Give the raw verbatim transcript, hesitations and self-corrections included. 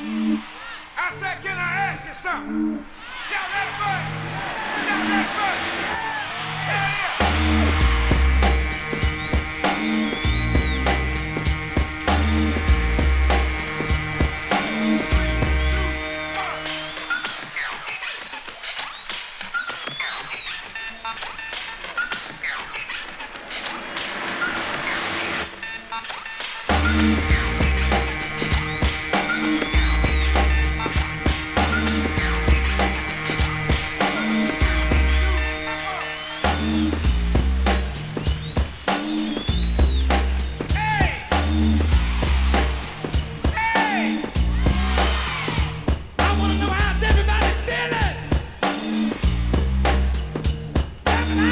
I said, can I ask you something? Y'all ready for it? Y'all ready for it?